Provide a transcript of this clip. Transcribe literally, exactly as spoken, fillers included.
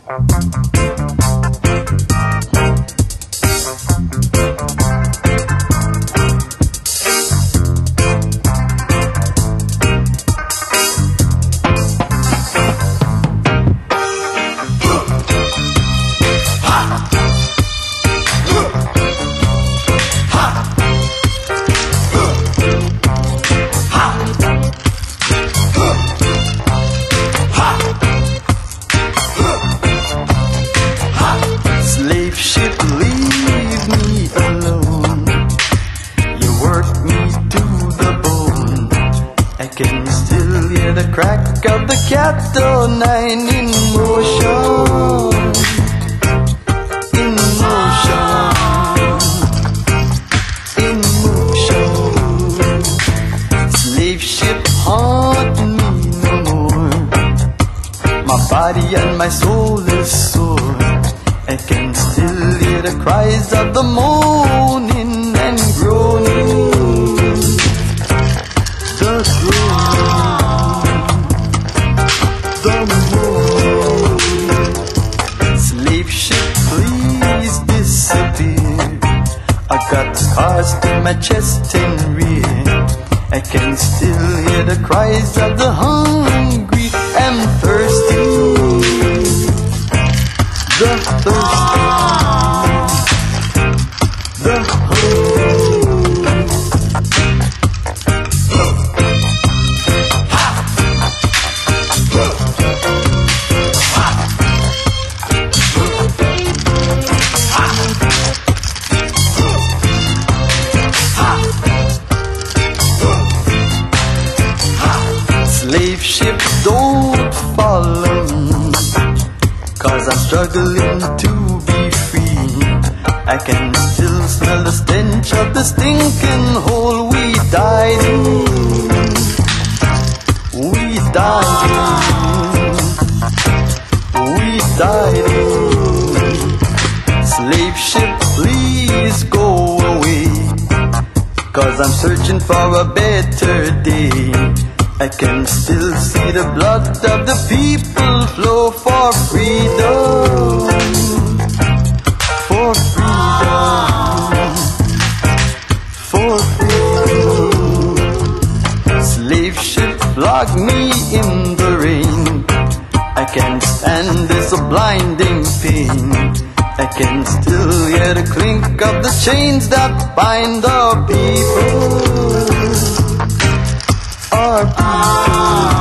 Cat-O nine in motion, in motion, in motion. Slave ship haunt me no more. My body and my soul is sore. I can still hear the cries of the moaning and groaning. The groaning. Slave ship, please disappear. I got scars to my chest and rear. I can still hear the cries of the hungry and thirsty. The thirsty, the hungry. Slave ship, don't follow me, 'cause I'm struggling to be free. I can still smell the stench of the stinking hole we died in. We died in. We died in. Slave ship, please go away, 'cause I'm searching for a better day. I can still see the blood of the people flow for freedom, for freedom, for freedom. Slave ship, flog me in the rain. I can't stand this blinding pain. I can still hear the clink of the chains that bind our people. Our people.